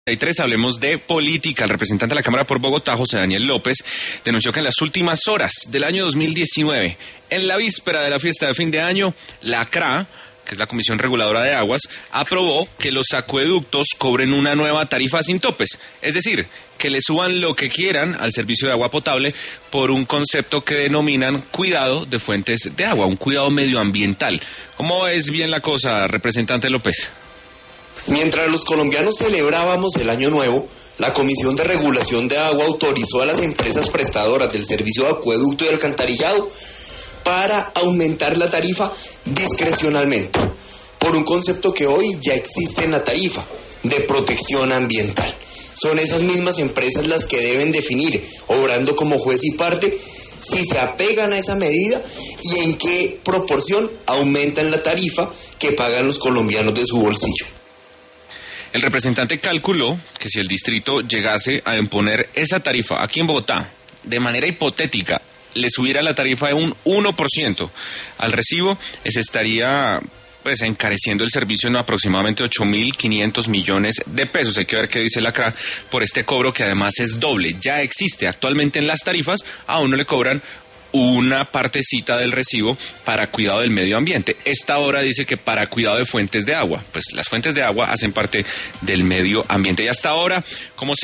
Hablemos de política. El representante de la Cámara por Bogotá, José Daniel López, denunció que en las últimas horas del año 2019, en la víspera de la fiesta de fin de año, la CRA, que es la Comisión Reguladora de Aguas, aprobó que los acueductos cobren una nueva tarifa sin topes, es decir, que le suban lo que quieran al servicio de agua potable por un concepto que denominan cuidado de fuentes de agua, un cuidado medioambiental. ¿Cómo es bien la cosa, representante López? Mientras los colombianos celebrábamos el Año Nuevo, la Comisión de Regulación de Agua autorizó a las empresas prestadoras del servicio de acueducto y alcantarillado para aumentar la tarifa discrecionalmente, por un concepto que hoy ya existe en la tarifa, de protección ambiental. Son esas mismas empresas las que deben definir, obrando como juez y parte, si se apegan a esa medida y en qué proporción aumentan la tarifa que pagan los colombianos de su bolsillo. El representante calculó que si el distrito llegase a imponer esa tarifa aquí en Bogotá, de manera hipotética, le subiera la tarifa de un 1% al recibo, se estaría encareciendo el servicio en aproximadamente 8.500 millones de pesos. Hay que ver qué dice la CRA por este cobro, que además es doble. Ya existe actualmente en las tarifas, a uno le cobran una partecita del recibo para cuidado del medio ambiente. Esta hora dice que para cuidado de fuentes de agua. Pues las fuentes de agua hacen parte del medio ambiente. Y hasta ahora, ¿cómo se